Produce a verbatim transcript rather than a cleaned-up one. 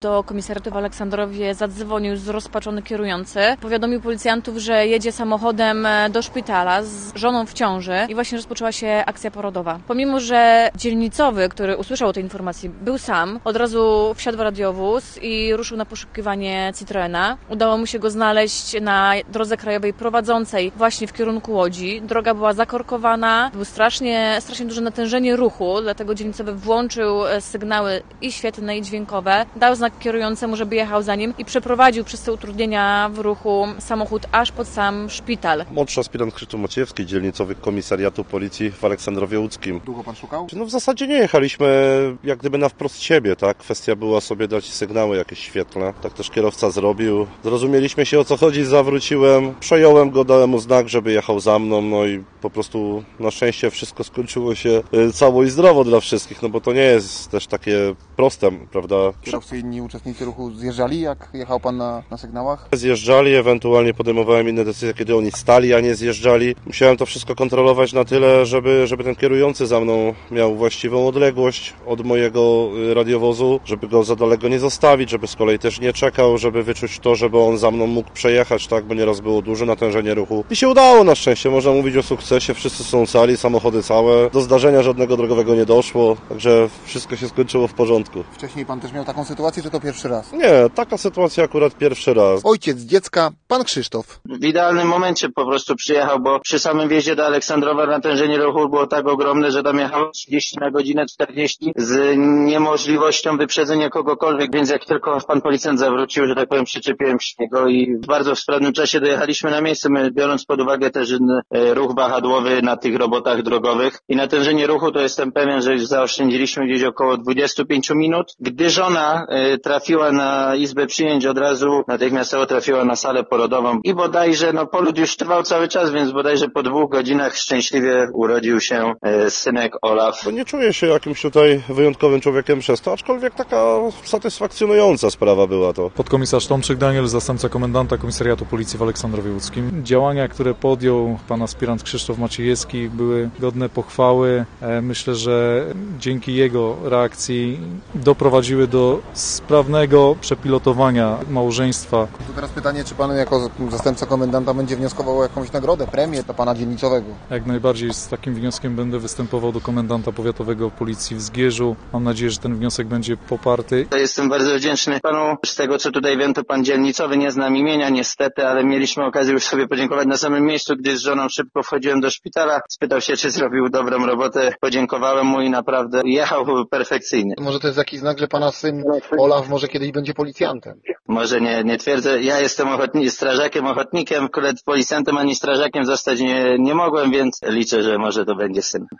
Do komisariatu w Aleksandrowie zadzwonił zrozpaczony kierujący. Powiadomił policjantów, że jedzie samochodem do szpitala z żoną w ciąży i właśnie rozpoczęła się akcja porodowa. Pomimo, że dzielnicowy, który usłyszał o tej informacji, był sam, od razu wsiadł w radiowóz i ruszył na poszukiwanie Citroena. Udało mu się go znaleźć na drodze krajowej prowadzącej właśnie w kierunku Łodzi. Droga była zakorkowana, było strasznie, strasznie duże natężenie ruchu, dlatego dzielnicowy włączył sygnały i świetlne, i dźwiękowe. Dał znak kierującemu, żeby jechał za nim i przeprowadził przez te utrudnienia w ruchu samochód aż pod sam szpital. Młodszy aspirant Krzysztof Maciejewski, dzielnicowy komisariatu policji w Aleksandrowie Łódzkim. Długo pan szukał? No w zasadzie nie jechaliśmy jak gdyby na wprost siebie, tak? Kwestia była sobie dać sygnały jakieś świetlne. Tak też kierowca zrobił. Zrozumieliśmy się, o co chodzi, zawróciłem, przejąłem go, dałem mu znak, żeby jechał za mną, no i po prostu na szczęście wszystko skończyło się cało i zdrowo dla wszystkich, no bo to nie jest też takie proste, prawda? Kierowcy i inni uczestnicy ruchu zjeżdżali, jak jechał pan na, na sygnałach? Zjeżdżali, ewentualnie podejmowałem inne decyzje, kiedy oni stali, a nie zjeżdżali. Musiałem to wszystko kontrolować na tyle, żeby, żeby ten kierujący za mną miał właściwą odległość od mojego radiowozu, żeby go za daleko nie zostawić, żeby z kolei też nie czekał, żeby wyczuć to, żeby on za mną mógł przejechać, tak, bo nieraz było duże natężenie ruchu. I się udało na szczęście, można mówić o sukcesie, wszyscy są cali, samochody całe, do zdarzenia żadnego drogowego nie doszło, także wszystko się skończyło w porządku. Wcześniej pan też miał taką sytuację, czy to pierwszy raz? Nie, taka sytuacja akurat pierwszy raz. Ojciec dziecka, pan Krzysztof. W idealnym momencie po prostu przyjechał, bo przy samym wjeździe do Aleksandrowa natężenie ruchu było tak ogromne, że tam jechało trzydzieści na godzinę, czterdzieści z niemożliwością wyprzedzenia kogokolwiek, więc jak tylko pan policjant zawrócił, że tak powiem, przyczepiłem się niego i w bardzo w sprawnym czasie dojechaliśmy na miejsce, my, biorąc pod uwagę też ruch wahadłowy na tych robotach drogowych i natężenie ruchu, to jestem pewien, że już zaoszczędziliśmy gdzieś około dwadzieścia pięć minut. Gdy żona y, trafiła na izbę przyjęć, od razu natychmiastowo trafiła na salę porodową i bodajże, no poród już trwał cały czas, więc bodajże po dwóch godzinach szczęśliwie urodził się y, synek Olaf. Nie czuję się jakimś tutaj wyjątkowym człowiekiem przez to, aczkolwiek taka satysfakcjonująca sprawa była to. Podkomisarz Tomczyk Daniel, zastępca komendanta Komisariatu Policji w Aleksandrowie Łódzkim. Działania, które podjął pan aspirant Krzysztof Maciejewski, były godne pochwały. Myślę, że dzięki jego reakcji doprowadziły do sprawnego przepilotowania małżeństwa. To teraz pytanie, czy pan jako zastępca komendanta będzie wnioskował o jakąś nagrodę, premię dla pana dzielnicowego? Jak najbardziej z takim wnioskiem będę występował do komendanta powiatowego Policji w Zgierzu. Mam nadzieję, że ten wniosek będzie poparty. Jestem bardzo wdzięczny panu. Z tego, co tutaj wiem, to pan dzielnicowy nie znam imienia niestety, ale mieliśmy okazję już sobie podziękować na samym miejscu, gdy z żoną szybko wchodziłem do szpitala. Spytał się, czy zrobił dobrą robotę. Podziękowałem mu i naprawdę jechał perfekcyjnie. Może to jest jakiś znak, że pana syn Olaf może kiedyś będzie policjantem? Może nie, nie twierdzę. Ja jestem ochotni- strażakiem, ochotnikiem, akurat policjantem ani strażakiem zostać nie, nie mogłem, więc liczę, że może to będzie syn.